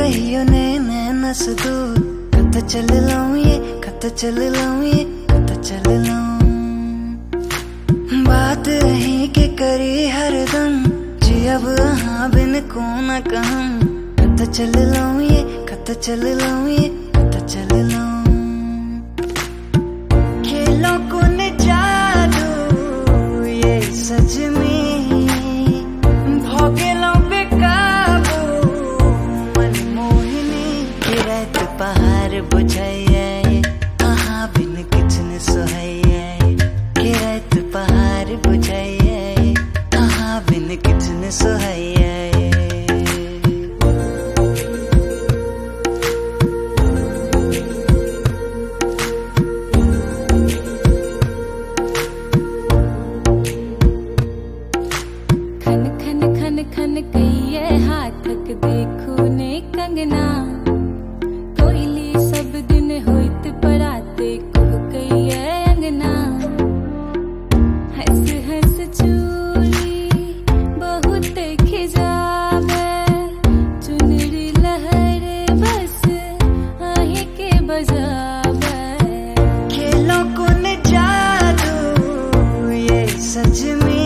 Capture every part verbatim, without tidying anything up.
कहियो ने नैना से दूर कत चल लाऊं ये कत चल लाऊं ये कत चल लाऊं। बात रही के करी हरदम जी अब हाँ बिन को न कहूं। कत चल लाऊं ये कत चल लाऊं ये कत चल लाऊं। खेलों को न जादू ये सच में भोगेलों पे काबू मनमोहिनी गिरत पहाड़ बुझाइए कहाँ बिन किचन सोहाइए। गिरत पहाड़ बुझाइए कहाँ बिन किचन सोहाइए। खन खन खन खन कहिए हाथक देखू ने कंगना। कोयली सब दिन होइत पराते कुह कहिए अंगना। हंस हंस चूड़ी बहुत खिजावे चुनरी लहर बस आहे के बजावे। खेलों को न जादू ये सच में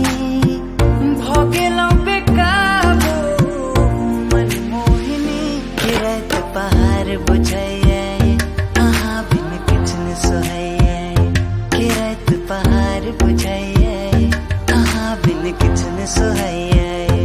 भोगेलों पे काबू मनमोहिनी गिरत पहाड़ बुझाइए कहाँ बिन किचन सोहाइए। गिरत पहाड़ बुझाइए कहाँ बिन किचन सोहाइए।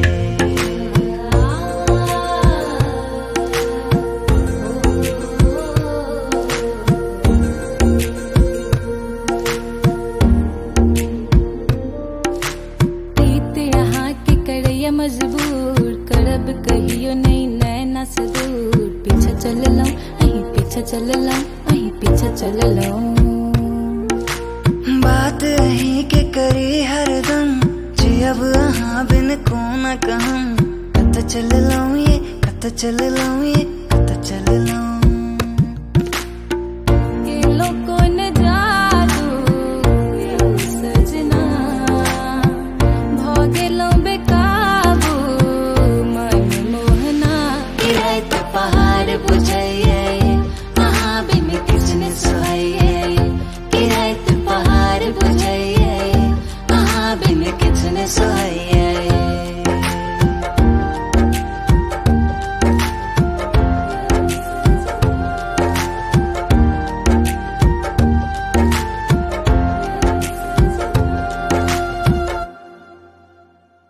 मजबूर करब कहियो नहीं नैना से दूर। पीछे चल लाऊं अहीं पीछे चल लाऊं अहीं पीछे चल लाऊं। बात रही के करी हरदम जी अब हाँ बिन को न कहूं। कत चल लाऊं ये कत चल लाऊं ये कत चल लाऊं। खेलों को न जादू ये सजना भोगेलों बेकाबू मनमोहना गिरत पहाड़ बुझाइए